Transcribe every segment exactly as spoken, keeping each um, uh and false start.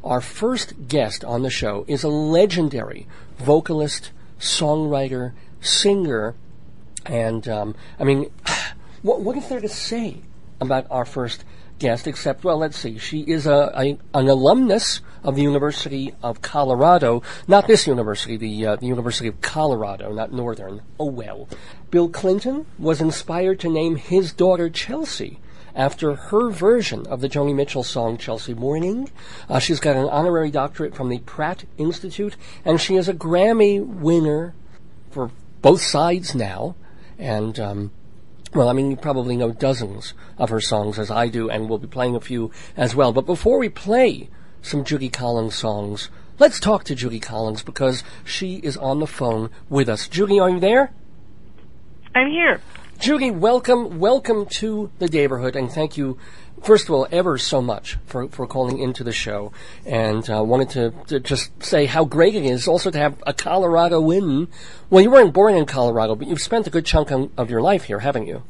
Our first guest on the show is a legendary vocalist, songwriter, singer, and, um, I mean, what, what is there to say about our first guest except, well, let's see, she is a, a an alumnus of the University of Colorado, not this university, the, uh, the University of Colorado, not Northern. Oh, well. Bill Clinton was inspired to name his daughter Chelsea after her version of the Joni Mitchell song Chelsea Morning. Uh, she's got an honorary doctorate from the Pratt Institute, and she is a Grammy winner for both sides now. And, um, well, I mean, you probably know dozens of her songs, as I do, and we'll be playing a few as well. But before we play some Judy Collins songs, let's talk to Judy Collins, because she is on the phone with us. Judy, are you there? I'm here. Judy, welcome, welcome to the neighborhood, and thank you, first of all, ever so much for, for calling into the show. And uh, wanted to, to just say how great it is also to have a Colorado win. Well, you weren't born in Colorado, but you've spent a good chunk of, of your life here, haven't you?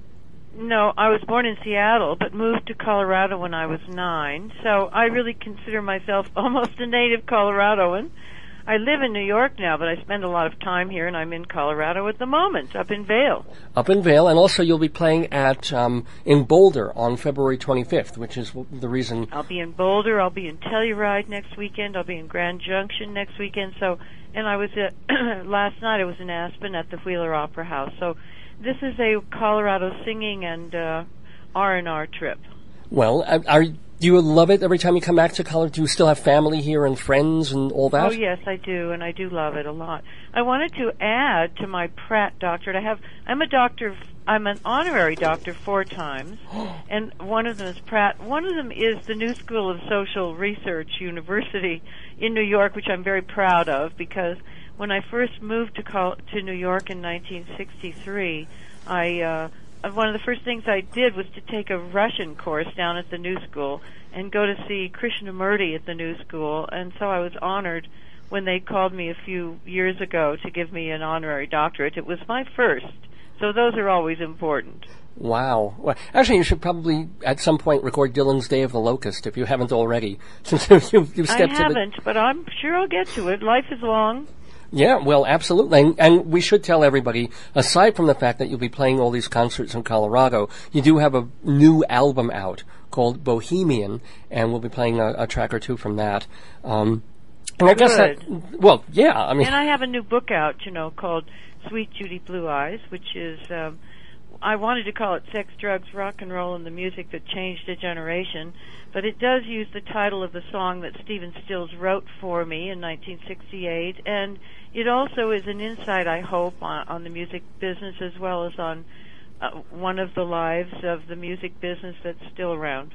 No, I was born in Seattle, but moved to Colorado when I was nine, so I really consider myself almost a native Coloradoan. I live in New York now, but I spend a lot of time here, and I'm in Colorado at the moment, up in Vail. Up in Vail, and also you'll be playing at um, in Boulder on February twenty-fifth, which is the reason... I'll be in Boulder, I'll be in Telluride next weekend, I'll be in Grand Junction next weekend, so, and I was at, last night I was in Aspen at the Wheeler Opera House, so this is a Colorado singing and uh, R and R trip. Well, are... Do you love it every time you come back to Colorado? Do you still have family here and friends and all that? Oh, yes, I do, and I do love it a lot. I wanted to add to my Pratt doctorate. I have, I'm a doctor, I'm an honorary doctor four times, and one of them is Pratt. One of them is the New School of Social Research University in New York, which I'm very proud of, because when I first moved to Col- to New York in nineteen sixty-three, I... Uh, one of the first things I did was to take a Russian course down at the New School and go to see Krishnamurti at the New School, and so I was honored when they called me a few years ago to give me an honorary doctorate. It was my first, so those are always important. Wow. Well, actually, you should probably at some point record Dylan's Day of the Locust if you haven't already, since you've, you've stepped I to haven't, the... but I'm sure I'll get to it. Life is long. Yeah, well, absolutely. And, and we should tell everybody, aside from the fact that you'll be playing all these concerts in Colorado, you do have a new album out called Bohemian, and we'll be playing a, a track or two from that. Um, and I guess that, well, yeah, I mean... And I have a new book out, you know, called Sweet Judy Blue Eyes, which is, um, I wanted to call it Sex, Drugs, Rock and Roll and the Music That Changed a Generation, but it does use the title of the song that Stephen Stills wrote for me in nineteen sixty-eight, and it also is an insight, I hope, on, on the music business as well as on uh, one of the lives of the music business that's still around.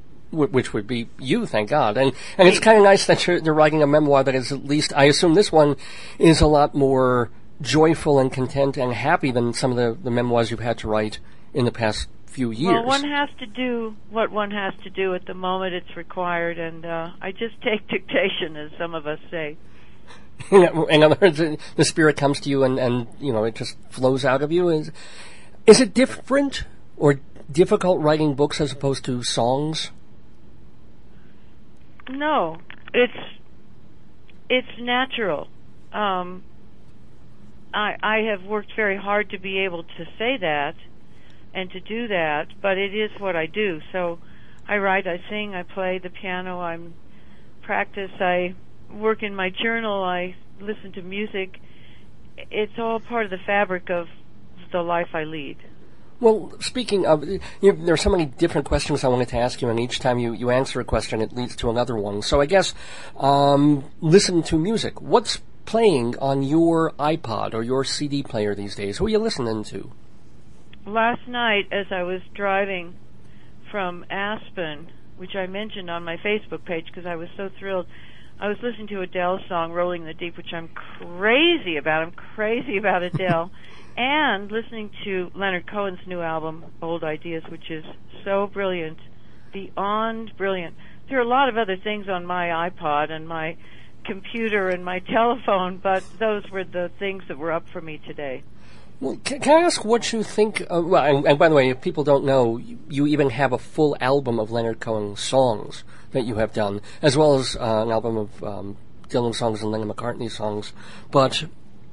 Which would be you, thank God. And and it's kind of nice that you're, you're writing a memoir that is at least, I assume this one is a lot more joyful and content and happy than some of the, the memoirs you've had to write in the past few years. Well, one has to do what one has to do at the moment it's required, and uh, I just take dictation, as some of us say. In other words, the spirit comes to you and, and, you know, it just flows out of you. Is, is it different or difficult writing books as opposed to songs? No, it's it's natural. Um, I I have worked very hard to be able to say that and to do that, but it is what I do. So I write, I sing, I play the piano, I practice, I work in my journal, I listen to music. It's all part of the fabric of the life I lead. Well, speaking of, you know, there are so many different questions I wanted to ask you, and each time you, you answer a question, it leads to another one. So I guess, um, listen to music. What's playing on your iPod or your C D player these days? Who are you listening to? Last night, as I was driving from Aspen, which I mentioned on my Facebook page because I was so thrilled, I was listening to Adele's song, Rolling in the Deep, which I'm crazy about. I'm crazy about Adele. And listening to Leonard Cohen's new album, Old Ideas, which is so brilliant, beyond brilliant. There are a lot of other things on my iPod and my computer and my telephone, but those were the things that were up for me today. Well, can, can I ask what you think? Uh, well, and, and by the way, if people don't know, you, you even have a full album of Leonard Cohen songs that you have done, as well as uh, an album of um, Dylan songs and Lennon McCartney songs. But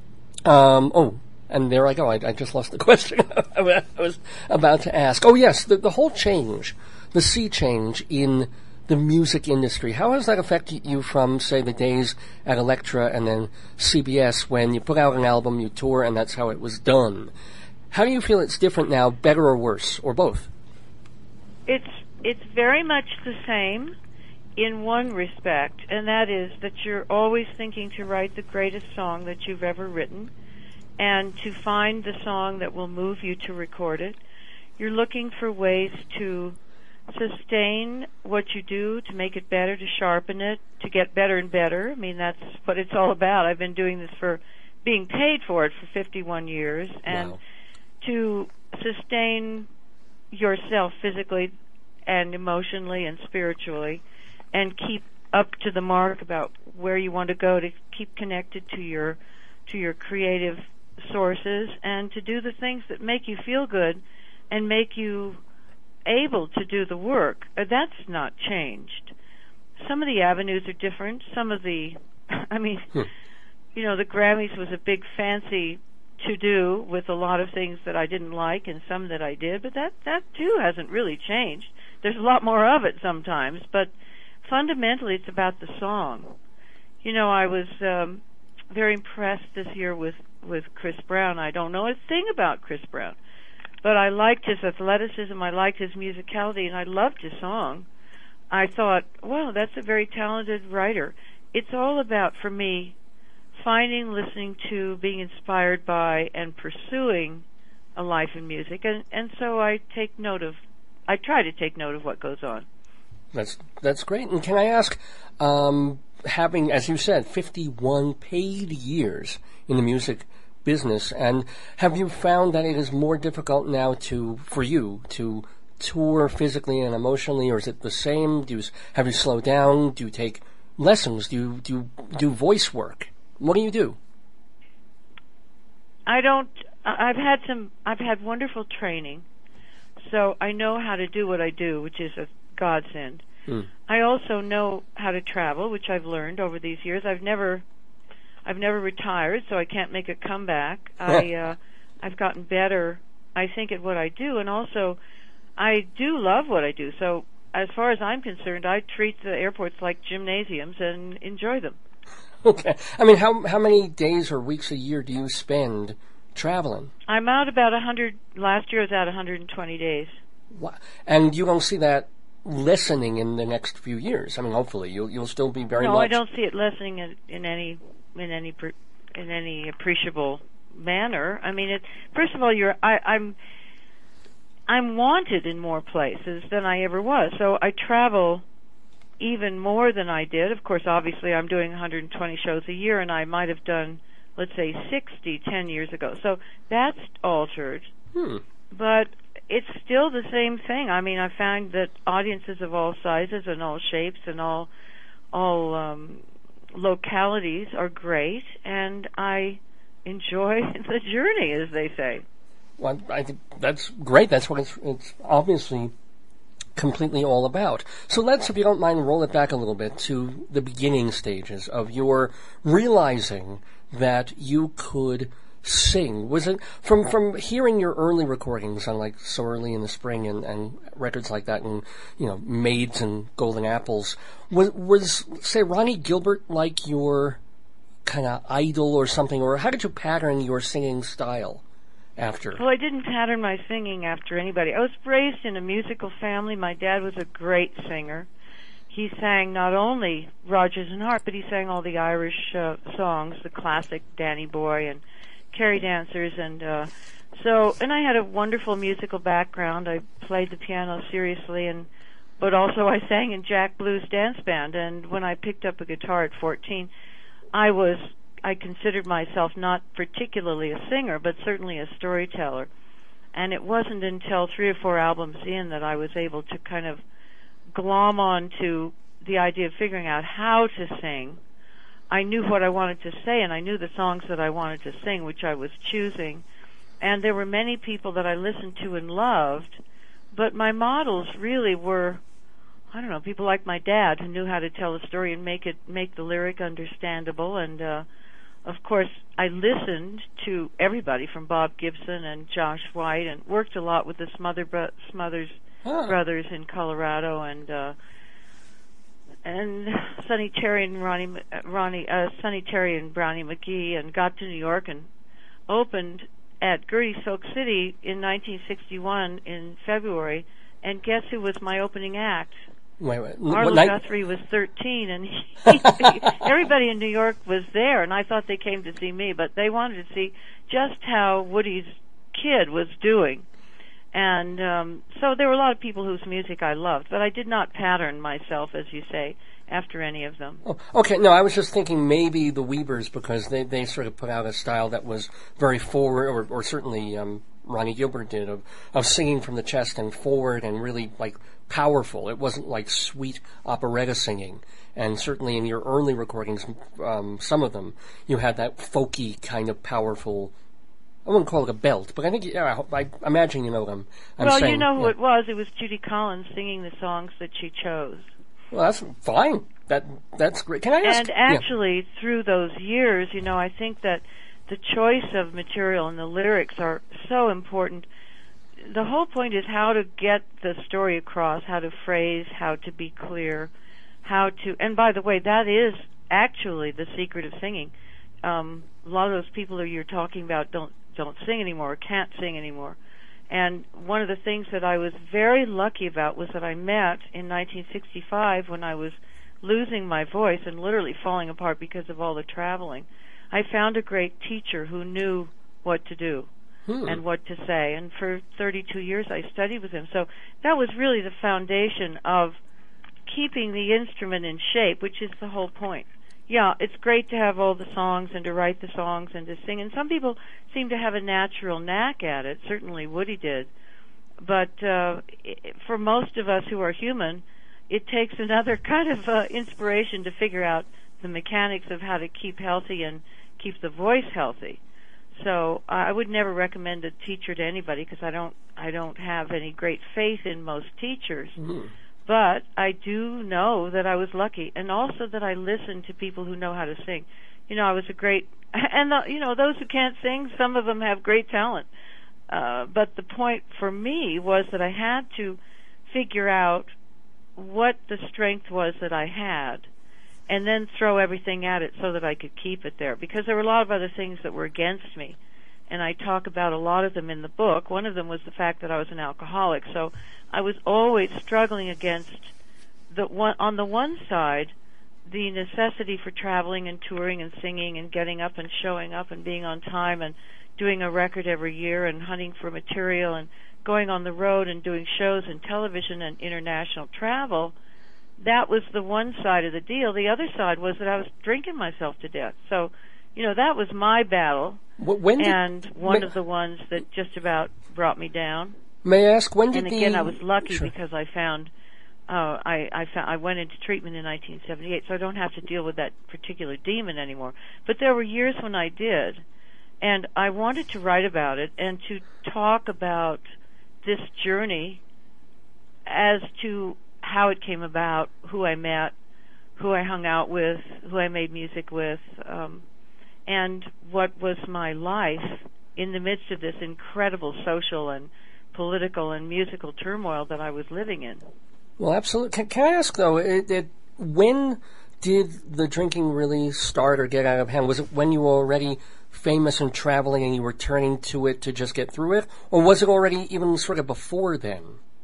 um, oh, and there I go. I, I just lost the question I was about to ask. Oh yes, the, the whole change, the sea change in the music industry. How has that affected you from, say, the days at Elektra and then C B S when you put out an album, you tour, and that's how it was done? How do you feel it's different now, better or worse, or both? It's it's very much the same in one respect, and that is that you're always thinking to write the greatest song that you've ever written and to find the song that will move you to record it. You're looking for ways to sustain what you do, to make it better, to sharpen it, to get better and better. I mean, that's what it's all about. I've been doing this for, being paid for it for fifty-one years, and wow. to sustain yourself physically and emotionally and spiritually, and keep up to the mark about where you want to go, to keep connected to your to your creative sources, and to do the things that make you feel good and make you able to do the work. Uh, that's not changed. Some of the avenues are different. Some of the, I mean, hmm. you know, the Grammys was a big fancy to do with a lot of things that I didn't like and some that I did, but that, that too hasn't really changed. There's a lot more of it sometimes, but fundamentally it's about the song. You know, I was um, very impressed this year with, with Chris Brown. I don't know a thing about Chris Brown, but I liked his athleticism, I liked his musicality, and I loved his song. I thought, wow, that's a very talented writer. It's all about, for me, finding, listening to, being inspired by, and pursuing a life in music. And, and so I take note of, I try to take note of what goes on. That's that's great. And can I ask, um, having, as you said, fifty-one paid years in the music business, and have you found that it is more difficult now to for you to tour physically and emotionally, or is it the same? Do you, have you slowed down? Do you take lessons? Do you do you do voice work? What do you do? I don't. I've had some. I've had wonderful training, so I know how to do what I do, which is a godsend. Hmm. I also know how to travel, which I've learned over these years. I've never. I've never retired, so I can't make a comeback. I, uh, I've gotten better, I think, at what I do, and also I do love what I do. So as far as I'm concerned, I treat the airports like gymnasiums and enjoy them. Okay. I mean, how how many days or weeks a year do you spend traveling? I'm out about one hundred. Last year I was out one hundred twenty days. Wow. And you don't see that lessening in the next few years? I mean, hopefully you'll you'll still be very no, much... No, I don't see it lessening in, in any in any in any appreciable manner. I mean, it. First of all, you're I, I'm I'm wanted in more places than I ever was. So I travel even more than I did. Of course, obviously, I'm doing one hundred twenty shows a year, and I might have done, let's say, sixty ten years ago. So that's altered. Hmm. But it's still the same thing. I mean, I find that audiences of all sizes and all shapes and all all um, localities are great, and I enjoy the journey, as they say. Well, I think that's great. That's what it's, it's obviously completely all about. So let's, if you don't mind, roll it back a little bit to the beginning stages of your realizing that you could sing. Was it from from hearing your early recordings on like So Early in the Spring and, and records like that, and you know, Maids and Golden Apples? Was was say Ronnie Gilbert like your kind of idol or something, or how did you pattern your singing style after? Well, I didn't pattern my singing after anybody. I was raised in a musical family. My dad was a great singer. He sang not only Rodgers and Hart, but he sang all the Irish uh, songs, the classic Danny Boy and Carrie Dancers, and uh, so. And I had a wonderful musical background. I played the piano seriously, and but also I sang in Jack Blues Dance Band. And when I picked up a guitar at fourteen, I was I considered myself not particularly a singer, but certainly a storyteller. And it wasn't until three or four albums in that I was able to kind of glom on to the idea of figuring out how to sing. I knew what I wanted to say, and I knew the songs that I wanted to sing, which I was choosing. and there were many people that I listened to and loved, but my models really were, I don't know, people like my dad who knew how to tell a story and make it make the lyric understandable. And uh, of course, I listened to everybody from Bob Gibson and Josh White, and worked a lot with the Smother bro- Smothers huh. brothers in Colorado, and uh, and Sonny Terry and Ronnie Ronnie uh, Sonny Terry and Brownie McGee, and got to New York and opened at Gertie Silk City in nineteen sixty-one in February. And guess who was my opening act? Wait, wait. Arlo What, Guthrie was thirteen, and he, he, everybody in New York was there, and I thought they came to see me, but they wanted to see just how Woody's kid was doing. And um, so there were a lot of people whose music I loved, but I did not pattern myself, as you say, after any of them. Oh, okay, no, I was just thinking maybe the Weavers, because they, they sort of put out a style that was very forward, or, or certainly um, Ronnie Gilbert did, of, of singing from the chest and forward and really, like, powerful. It wasn't like sweet operetta singing. And certainly in your early recordings, um, some of them, you had that folky kind of powerful, I wouldn't call it a belt, but I think, yeah, I, I imagine you know what I'm, I'm well, saying. you know who yeah. it was. It was Judy Collins singing the songs that she chose. Well, that's fine. That That's great. Can I ask? And actually, yeah. through those years, you know, I think that the choice of material and the lyrics are so important. The whole point is how to get the story across, how to phrase, how to be clear, how to, and by the way, that is actually the secret of singing. Um, a lot of those people that you're talking about don't don't sing anymore, or can't sing anymore. And one of the things that I was very lucky about was that I met in nineteen sixty-five, when I was losing my voice and literally falling apart because of all the traveling. I found a great teacher who knew what to do. Hmm. And what to say. And for thirty-two years I studied with him. So that was really the foundation of keeping the instrument in shape, which is the whole point. Yeah, it's great to have all the songs and to write the songs and to sing. And some people seem to have a natural knack at it. Certainly Woody did. But uh, for most of us who are human, it takes another kind of uh, inspiration to figure out the mechanics of how to keep healthy and keep the voice healthy. So uh, I would never recommend a teacher to anybody, because I don't I don't have any great faith in most teachers. Mm-hmm. But I do know that I was lucky, and also that I listened to people who know how to sing. You know, I was a great, and the, you know, those who can't sing, some of them have great talent. Uh, but the point for me was that I had to figure out what the strength was that I had, and then throw everything at it so that I could keep it there. Because there were a lot of other things that were against me, and I talk about a lot of them in the book. One of them was the fact that I was an alcoholic, so I was always struggling against, the one, on the one side, the necessity for traveling and touring and singing and getting up and showing up and being on time and doing a record every year and hunting for material and going on the road and doing shows and television and international travel. That was the one side of the deal. The other side was that I was drinking myself to death. So, you know, that was my battle, when did, and one may, of the ones that just about brought me down. May I ask, when did and again, the... I was lucky sure. because I found, uh, I, I, found, I went into treatment in nineteen seventy-eight, so I don't have to deal with that particular demon anymore. But there were years when I did, and I wanted to write about it and to talk about this journey as to how it came about, who I met, who I hung out with, who I made music with, um, and what was my life in the midst of this incredible social and political and musical turmoil that I was living in. Well, absolutely. Can, can I ask, though, it, it, when did the drinking really start or get out of hand? Was it when you were already famous and traveling and you were turning to it to just get through it? Or was it already even sort of before then?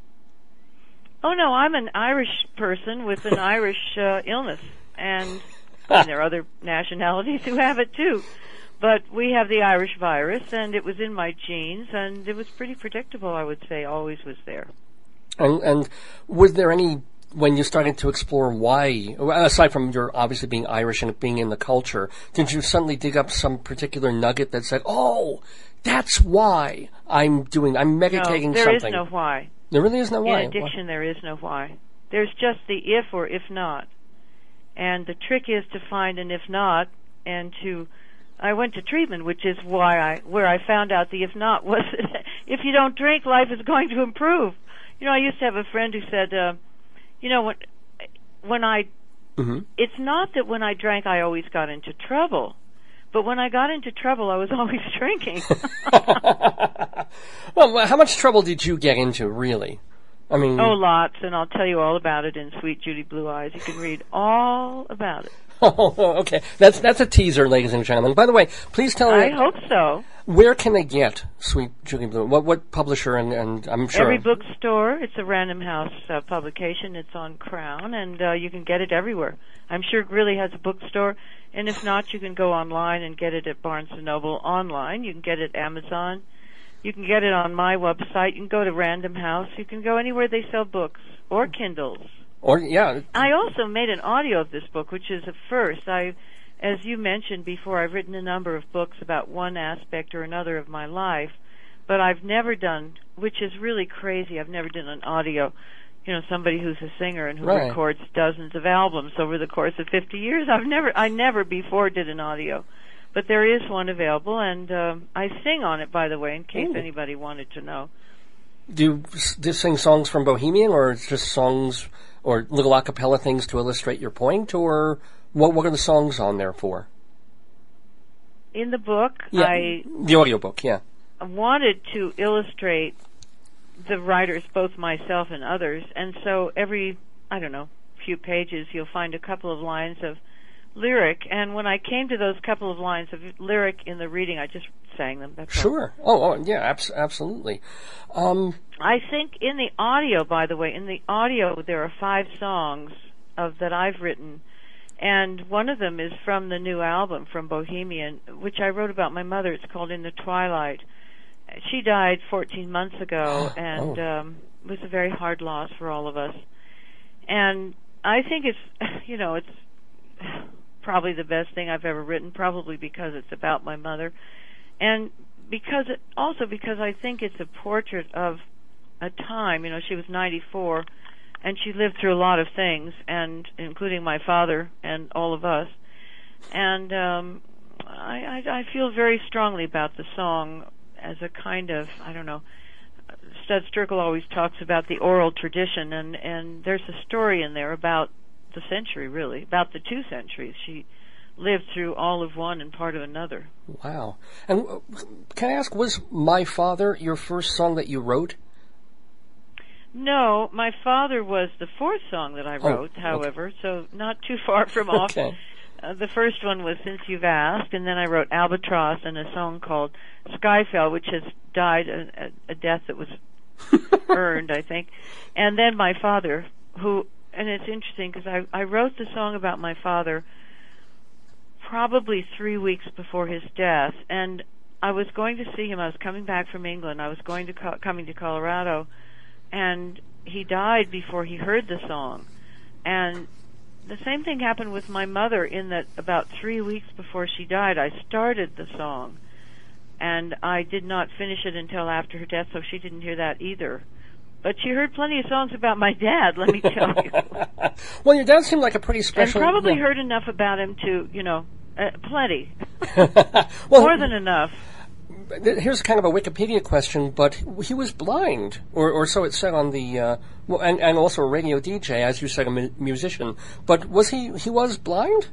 Oh, no, I'm an Irish person with an Irish uh, illness, and I mean, there are other nationalities who have it too. But we have the Irish virus, and it was in my genes, and it was pretty predictable, I would say, always was there. And, and was there any, when you started to explore why, aside from your obviously being Irish and it being in the culture, did you suddenly dig up some particular nugget that said, oh, that's why I'm doing, I'm meditating no, there something? There is no why. There really is no why. In addiction, why? There is no why. There's just the if or if not. And the trick is to find an if not and to I went to treatment, which is why I where I found out the if not was if you don't drink, life is going to improve. You know, I used to have a friend who said, uh, you know, when when I, mm-hmm. it's not that when I drank I always got into trouble, but when I got into trouble I was always drinking. Well, how much trouble did you get into, really? I mean, oh, lots, and I'll tell you all about it in Sweet Judy Blue Eyes. You can read all about it. Oh, okay. That's that's a teaser, ladies and gentlemen. By the way, please tell me. I hope so. Where can they get Sweet Judy Blue? What what publisher? And, and I'm sure every bookstore. It's a Random House uh, publication. It's on Crown, and uh, you can get it everywhere. I'm sure it really has a bookstore, and if not, you can go online and get it at Barnes and Noble online. You can get it at Amazon. You can get it on my website. You can go to Random House. You can go anywhere they sell books or Kindles. Or yeah. I also made an audio of this book, which is a first. I, as you mentioned before, I've written a number of books about one aspect or another of my life, but I've never done, which is really crazy, I've never done an audio. You know, somebody who's a singer and who right. records dozens of albums over the course of fifty years. I've never, I never before did an audio, but there is one available, and uh, I sing on it, by the way, in case Ooh. anybody wanted to know. Do you just sing songs from Bohemian, or it's just songs or little a cappella things to illustrate your point, or what? What are the songs on there for? In the book, yeah, I the audiobook, yeah. wanted to illustrate the writers, both myself and others, and so every, I don't know, few pages you'll find a couple of lines of lyric, and when I came to those couple of lines of lyric in the reading, I just sang them. That's sure. all. Oh, oh, yeah, abs- absolutely. Um, I think in the audio, by the way, in the audio there are five songs of that I've written, and one of them is from the new album, from Bohemian, which I wrote about my mother. It's called In the Twilight. She died fourteen months ago, and oh. um, it was a very hard loss for all of us. And I think it's, you know, it's probably the best thing I've ever written, probably because it's about my mother, and because it, also because I think it's a portrait of a time. You know, she was ninety-four, and she lived through a lot of things, and including my father and all of us. And um, I, I, I feel very strongly about the song as a kind of, I don't know, Studs Terkel always talks about the oral tradition, and, and there's a story in there about the century, really, about the two centuries. She lived through all of one and part of another. Wow. And uh, can I ask, was My Father your first song that you wrote? No, My Father was the fourth song that I wrote, oh, however, okay. So not too far from off. Okay. Uh, the first one was Since You've Asked, and then I wrote Albatross and a song called Skyfell, which has died a, a, a death that was earned, I think. And then My Father, who, and it's interesting because I, I wrote the song about my father probably three weeks before his death, and I was going to see him. I was coming back from England. I was going to co- coming to Colorado, and he died before he heard the song. And the same thing happened with my mother in that about three weeks before she died, I started the song, and I did not finish it until after her death, so she didn't hear that either. But she heard plenty of songs about my dad, let me tell you. Well, your dad seemed like a pretty special... And probably yeah. heard enough about him to, you know, uh, plenty. well, More than enough. Here's kind of a Wikipedia question, but he was blind, or, or so it said on the... Uh, well, and, and also a radio D J, as you said, a mu- musician. But was he... he was blind?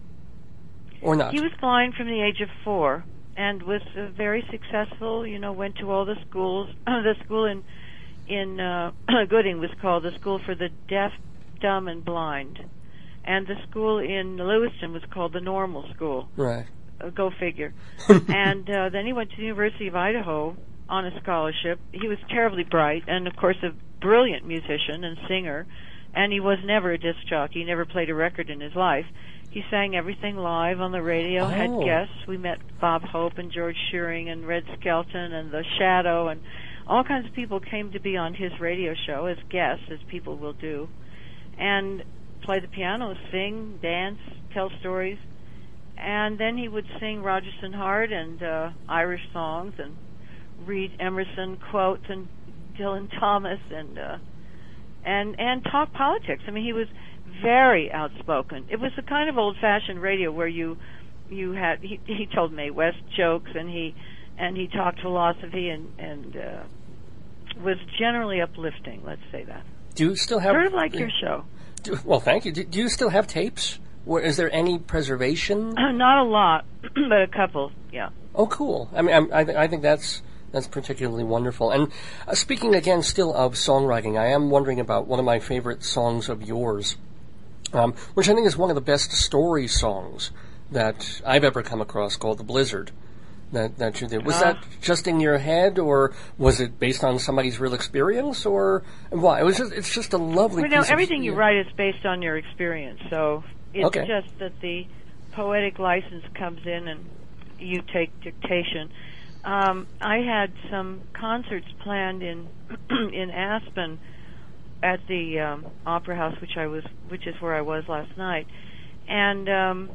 Or not? He was blind from the age of four, and was uh, very successful, you know, went to all the schools. The school in... in uh, Gooding was called the School for the Deaf, Dumb, and Blind. And the school in Lewiston was called the Normal School. Right. Uh, go figure. And uh, then he went to the University of Idaho on a scholarship. He was terribly bright and, of course, a brilliant musician and singer. And he was never a disc jockey. He never played a record in his life. He sang everything live on the radio, oh. had guests. We met Bob Hope and George Shearing and Red Skelton and The Shadow, and all kinds of people came to be on his radio show as guests, as people will do, and play the piano, sing, dance, tell stories. And then he would sing Rogerson Hart and uh, Irish songs and read Emerson quotes and Dylan Thomas and uh, and and talk politics. I mean, he was very outspoken. It was the kind of old-fashioned radio where you you had he, he told Mae West jokes, and he and he talked philosophy, and and uh, was generally uplifting. Let's say that. Do you still have sort of like your show? Do, well, thank you. Do, do you still have tapes? Or is there any preservation? Not a lot, but a couple. Yeah. Oh, cool. I mean, I'm, I, th- I think that's that's particularly wonderful. And uh, speaking again, still of songwriting, I am wondering about one of my favorite songs of yours, um, which I think is one of the best story songs that I've ever come across, called "The Blizzard." That that you did. Was Uh, that just in your head, or was it based on somebody's real experience, or why? It was just. It's just a lovely. Well, no, piece everything of, you yeah. write is based on your experience, so it's Okay. just that the poetic license comes in and you take dictation. Um, I had some concerts planned in in Aspen at the um, Opera House, which I was, which is where I was last night, and um,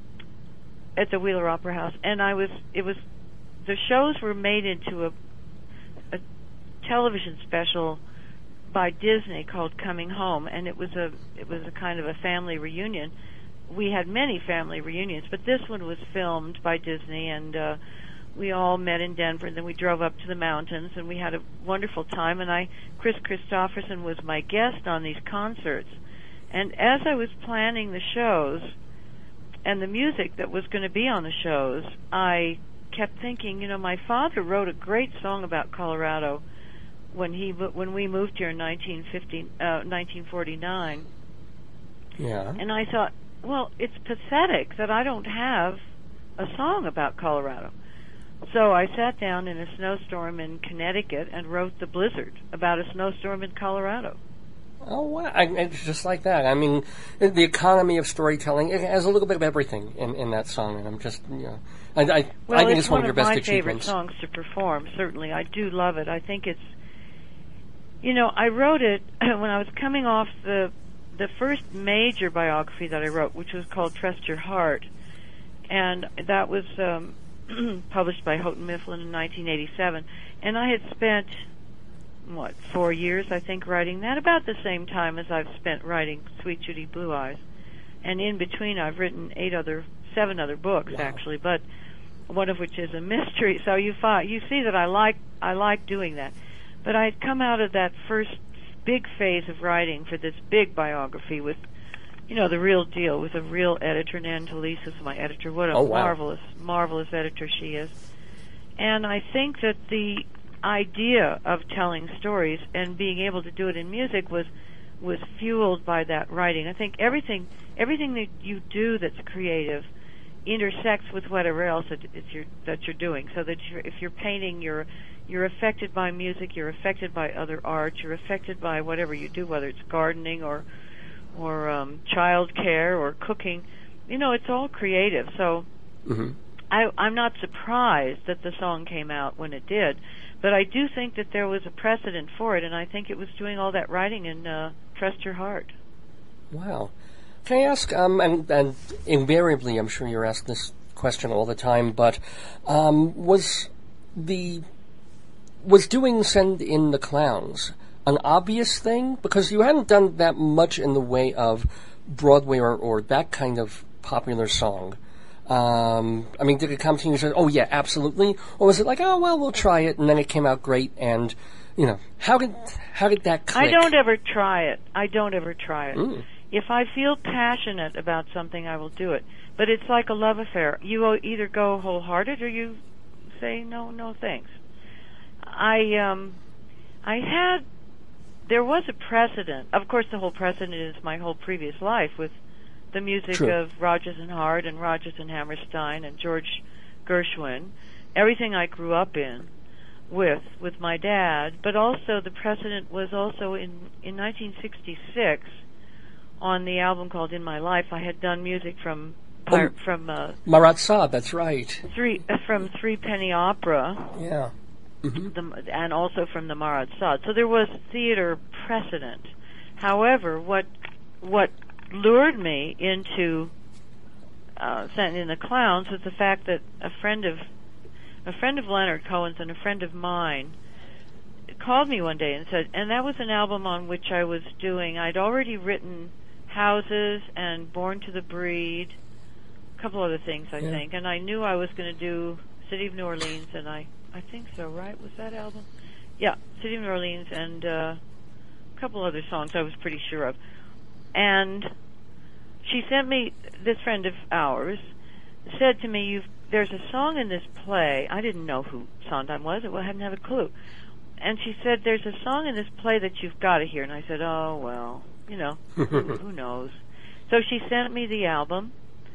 at the Wheeler Opera House, and I was. It was the shows were made into a, a television special by Disney called Coming Home, and it was a it was a kind of a family reunion. We had many family reunions, but this one was filmed by Disney, and uh, we all met in Denver, and then we drove up to the mountains, and we had a wonderful time. And I, Chris Christopherson was my guest on these concerts, and as I was planning the shows and the music that was going to be on the shows, I kept thinking, you know, my father wrote a great song about Colorado when he when we moved here in nineteen fifty, uh, nineteen forty-nine. Yeah. And I thought, well, it's pathetic that I don't have a song about Colorado. So I sat down in a snowstorm in Connecticut and wrote The Blizzard, about a snowstorm in Colorado. Oh, wow. I, it's just like that. I mean, the economy of storytelling, it has a little bit of everything in, in that song, and I'm just, you know, I, I, Well, I think it's, it's one, of your best my favorite achievements. songs to perform, certainly. I do love it. I think it's, you know, I wrote it when I was coming off the the first major biography that I wrote, which was called Trust Your Heart, and that was um, published by Houghton Mifflin in nineteen eighty-seven, and I had spent, what, four years, I think, writing that, about the same time as I've spent writing Sweet Judy Blue Eyes, and in between I've written eight other, seven other books, Wow. actually, but one of which is a mystery, so you find, you see that I like, I like doing that. But I had come out of that first big phase of writing for this big biography with, you know, the real deal, with a real editor. Nan Talese is my editor. What a Oh, wow. marvelous, marvelous editor she is. And I think that the idea of telling stories and being able to do it in music was was fueled by that writing. I think everything everything that you do that's creative intersects with whatever else that it's your, that you're doing. So that you're, if you're painting, you're you're affected by music, you're affected by other art, you're affected by whatever you do, whether it's gardening or or um, child care or cooking. You know, it's all creative. So Mm-hmm. I, I'm not surprised that the song came out when it did, but I do think that there was a precedent for it, and I think it was doing all that writing in uh, Trust Your Heart. Wow. Can I ask, um, and, and invariably I'm sure you're asked this question all the time, but um, was the was doing Send in the Clowns an obvious thing? Because you hadn't done that much in the way of Broadway or, or that kind of popular song. Um, I mean, did it come to you and say, oh yeah, absolutely? Or was it like, oh well, we'll try it, and then it came out great, and, you know, how did how did that click? I don't ever try it. I don't ever try it. Mm. If I feel passionate about something, I will do it. But it's like a love affair. You o- either go wholehearted or you say, no, no thanks. I, um, I had, there was a precedent. Of course, the whole precedent is my whole previous life with the music True. of Rodgers and Hart and Rodgers and Hammerstein and George Gershwin, everything I grew up in with, with my dad. But also the precedent was also in, in nineteen sixty-six, on the album called In My Life, I had done music from Oh. from uh, Marat Sab, that's right. three uh, from Three Penny Opera, Yeah. Mm-hmm. the, and also from the Marat Sade. So there was theater precedent. However, what what lured me into uh, Sent in the Clowns was the fact that a friend of a friend of Leonard Cohen's and a friend of mine called me one day and said, and that was an album on which I was doing. I'd already written Houses and Born to the Breed, a couple other things, I Yeah. think. And I knew I was going to do City of New Orleans, and I, I think so, right? Was that album? Yeah, City of New Orleans, and uh, a couple other songs I was pretty sure of. And she sent me, this friend of ours, said to me, You've, there's a song in this play. I didn't know who Sondheim was. I hadn't have a clue. And she said, there's a song in this play that you've got to hear. And I said, oh, well, you know, who, who knows? So she sent me the album.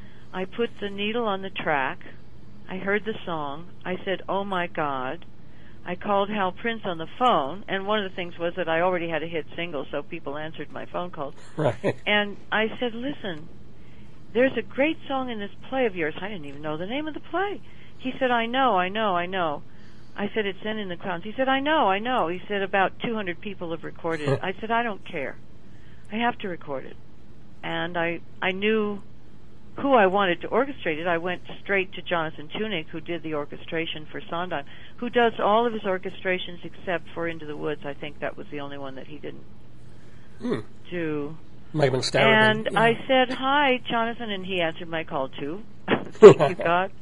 I put the needle on the track. I heard the song. I said, oh, my God. I called Hal Prince on the phone, and one of the things was that I already had a hit single, so people answered my phone calls. Right. And I said, listen, there's a great song in this play of yours. I didn't even know the name of the play. He said, I know, I know, I know. I said, it's Zen in the Clowns. He said, I know, I know. He said, about two hundred people have recorded it. I said, I don't care. I have to record it. And I I knew who I wanted to orchestrate it. I went straight to Jonathan Tunick, who did the orchestration for Sondheim, who does all of his orchestrations except for Into the Woods. I think that was the only one that he didn't Hmm. do. Might have been Starrett. And Yeah. I said, hi, Jonathan, and he answered my call, too. Thank you, God.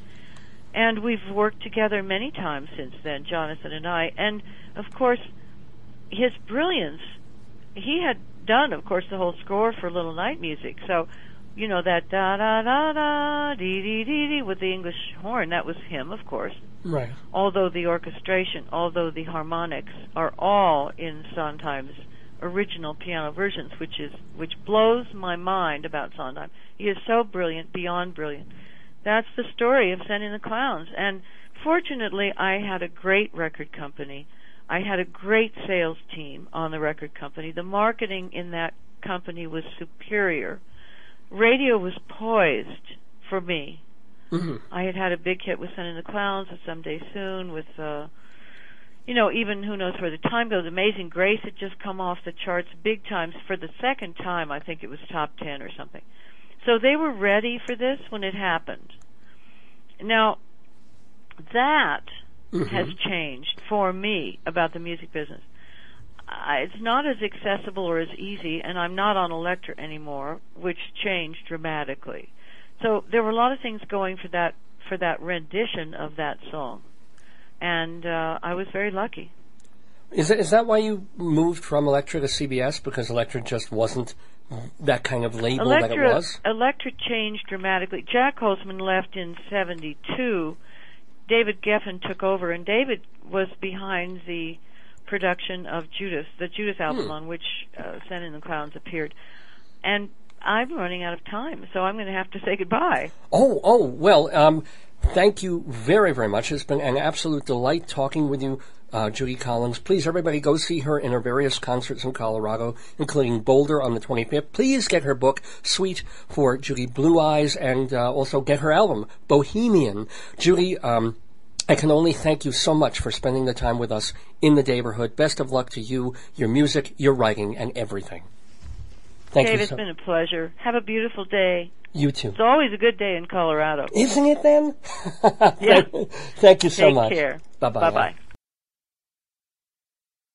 And we've worked together many times since then, Jonathan and I. And, of course, his brilliance, he had done, of course, the whole score for Little Night Music. So, you know, that da-da-da-da, dee-dee-dee-dee with the English horn, that was him, of course. Right. Although the orchestration, although the harmonics are all in Sondheim's original piano versions, which is which blows my mind about Sondheim. He is so brilliant, beyond brilliant. That's the story of Sending the Clowns. And fortunately, I had a great record company. I had a great sales team on the record company. The marketing in that company was superior. Radio was poised for me. Mm-hmm. I had had a big hit with Sending the Clowns, with Someday Soon, with, uh, you know, even Who Knows Where the Time Goes. Amazing Grace had just come off the charts big times. For the second time, I think it was top ten or something. So they were ready for this when it happened. Now, that Mm-hmm. has changed for me about the music business. Uh, it's not as accessible or as easy, and I'm not on Elektra anymore, which changed dramatically. So there were a lot of things going for that for that rendition of that song, and uh, I was very lucky. Is that, is that why you moved from Elektra to C B S? Because Elektra just wasn't that kind of label Elektra, that it was? Elektra changed dramatically. Jack Holzman left in seventy-two. David Geffen took over, and David was behind the production of Judas, the Judas album hmm. on which uh, Sending the Clowns appeared. And I'm running out of time, so I'm going to have to say goodbye. Oh, oh, well, um, thank you very, very much. It's been an absolute delight talking with you, uh, Judy Collins. Please, everybody, go see her in her various concerts in Colorado, including Boulder on the twenty-fifth. Please get her book, Sweet for Judy Blue Eyes, and uh, also get her album, Bohemian. Judy, um, I can only thank you so much for spending the time with us in the neighborhood. Best of luck to you, your music, your writing, and everything. Thank Dave, you it's so been a pleasure. Have a beautiful day. You too. It's always a good day in Colorado. Isn't it then? Yeah. Thank you so Take much. care. Bye-bye. Bye-bye.